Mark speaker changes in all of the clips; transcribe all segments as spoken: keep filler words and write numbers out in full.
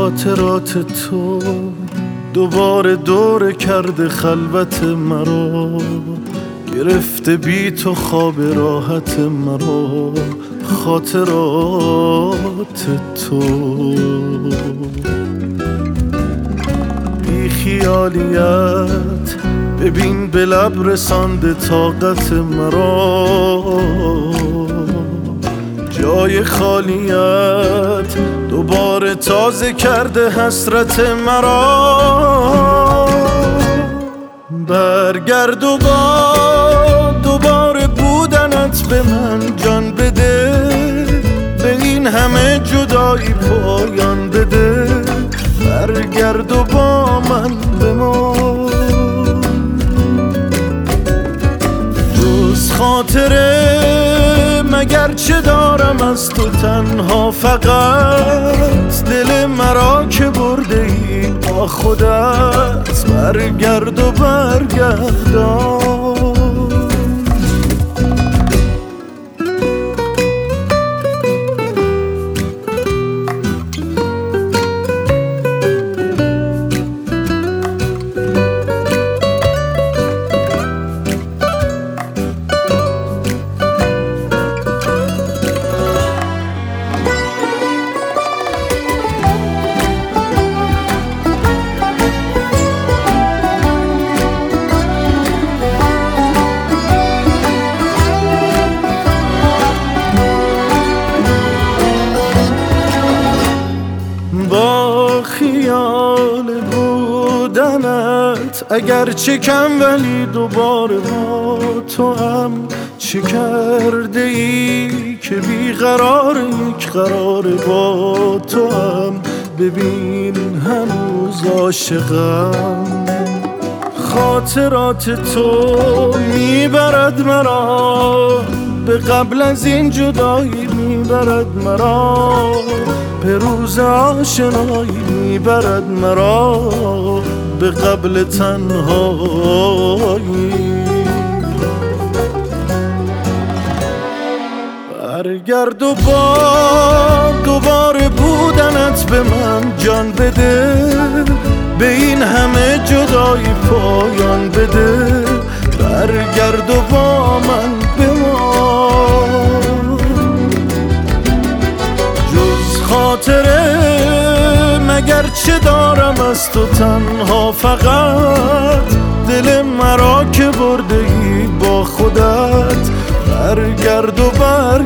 Speaker 1: خاطرات تو دوباره دور کرده خلوت مرا، گرفته بی تو خواب راحت مرا. خاطرات تو بی خیالیت ببین به لب رسانده طاقت مرا، جای خالیت دوباره تازه کرده حسرت مرا. برگرد و با دوباره بودنت به من جان بده، به این همه جدایی پایان بده. برگرد و با من بمان، جز خاطره مگر چه دارم از تو تنها، فقط دل مرا که برده ای با خودت. برگرد و برگردان، با خیال بودنت اگر چه کم ولی دوباره با تو هم. چه کرده ای که بیقرار یک قرار با تو هم. ببین هنوز عاشقم، خاطرات تو میبرد مرا به قبل از این جدایی، میبرد مرا به روز آشنایی، میبرد مرا به قبل تنهایی. برگرد و با دوباره بودنت به من جان بده، به این همه جدایی پایان بده. برگرد و با من بمان، جز خاطره مگر چه دارم از تو تنها، فقط دل مرا که برده ای با خودت. برگرد و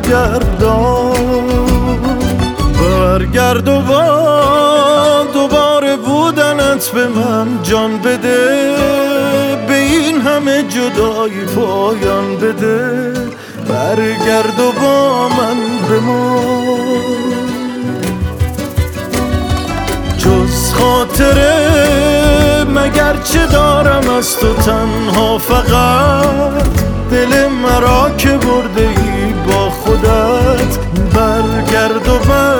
Speaker 1: برگردان، برگرد و با دوباره بودنت به من جان بده، به این همه جدایی پایان بده. برگرد و با من بمان، جز خاطره مگر چه دارم از تو تنها، فقط دل مرا که برده ای با خودت. برگرد و برگردان.